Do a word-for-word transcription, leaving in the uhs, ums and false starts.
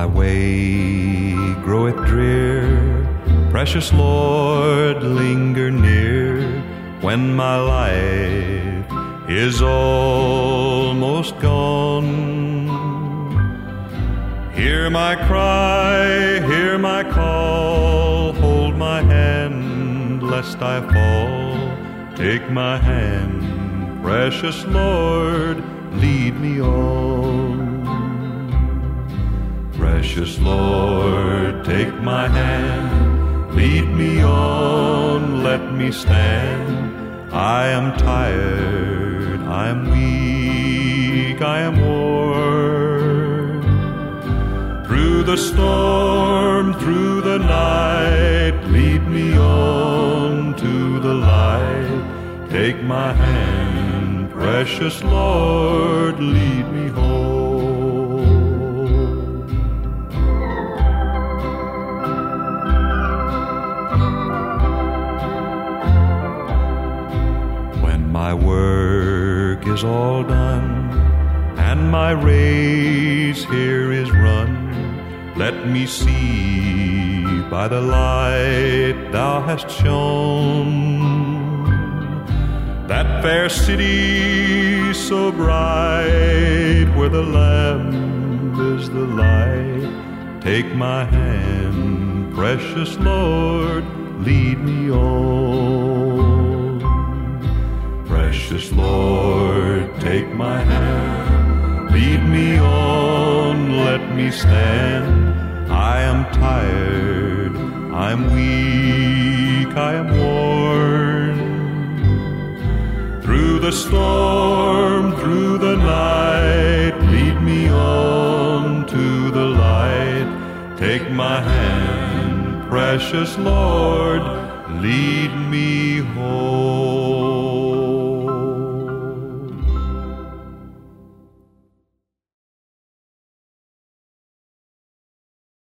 my way groweth drear, precious Lord, linger near when my life is almost gone. Hear my cry, hear my call, hold my hand lest I fall. Take my hand, precious Lord, lead me on. Precious Lord, take my hand, lead me on, let me stand. I am tired, I am weak, I am worn. Through the storm, through the night, lead me on to the light. Take my hand, precious Lord, lead me home. When my work is all done and my race here is run, let me see by the light thou hast shone that fair city so bright where the Lamb is the light. Take my hand, precious Lord, lead me on. Precious Lord, take my hand, lead me on, let me stand. I am tired, I'm weak, I am worn. Through the storm, through the night, lead me on to the light. Take my hand, precious Lord, lead me home.